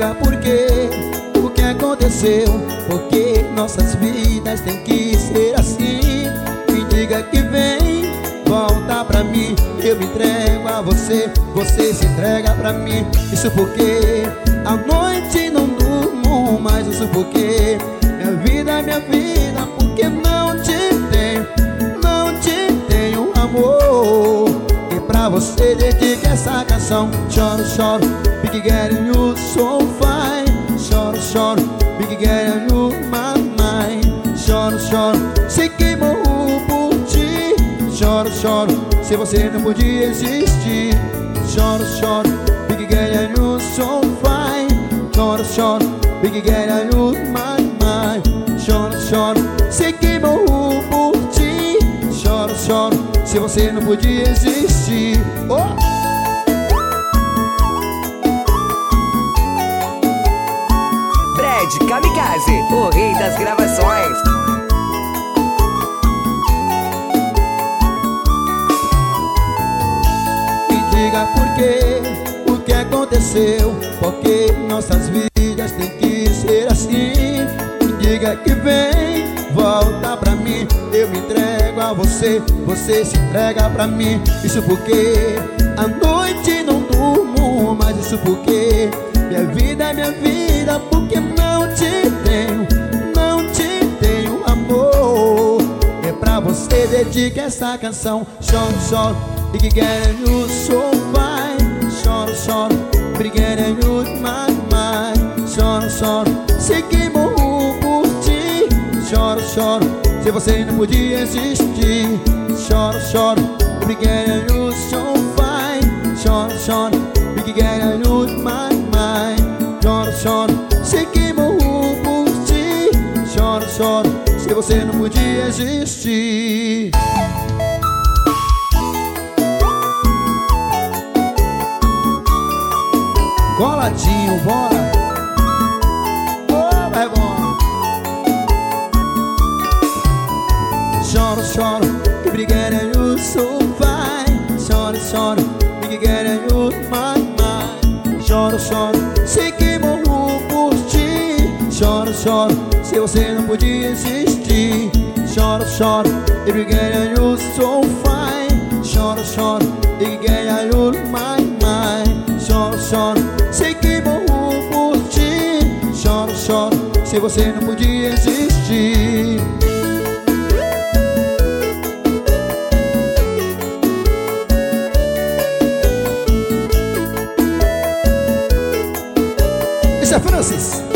diga por quê, o que aconteceu, porque nossas vidas têm que ser assim. Me diga que vem, volta pra mim, eu me entrego a você, você se entrega pra mim. Isso porque à noite não durmo mais, isso porque minha vida, porque não te tenho amor. E pra você dedico essa canção. Choro, choro, big girl you so fine. Choro, choro, big girl you my mind. Choro, choro, sei que morro por ti. Choro, choro, se você não podia existir. Choro, choro, big girl you so fine. Choro, choro, big girl you my mind. Choro, choro, sei que morro por ti. Choro, choro, se você não podia existir. Oh! Fred Kamikaze, o rei das gravações. Me diga por quê, o que aconteceu, porque nossas vidas têm que ser assim. Me diga que vem, volta pra mim, eu me entrego a você, você se entrega pra mim. Isso porque à noite não durmo mais, isso porque minha vida é minha vida, porque não te tenho amor. É pra você dedico essa canção. Choro, choro, big girl you so fine. Choro, choro, big girl you my mind. Choro, choro, sei que morro por ti. Choro, choro, se você não podia existir. Choro, choro, big girl you so fine. Choro, choro, big girl you my mind. Choro, choro, sei que morro por ti. Choro, choro, se você não podia existir. Coladinho, bora. Oh, vai bom. Choro, choro, big girl you so fine. Choro, choro, big girl you my mind. Choro, choro, sei que morro por ti. Choro, choro, se você não podia existir. Choro, choro, big girl you so fine. Choro, choro, big girl you my mind. Choro, choro, sei que morro por ti. Choro, choro, se você não podia existir. Isso é Francis.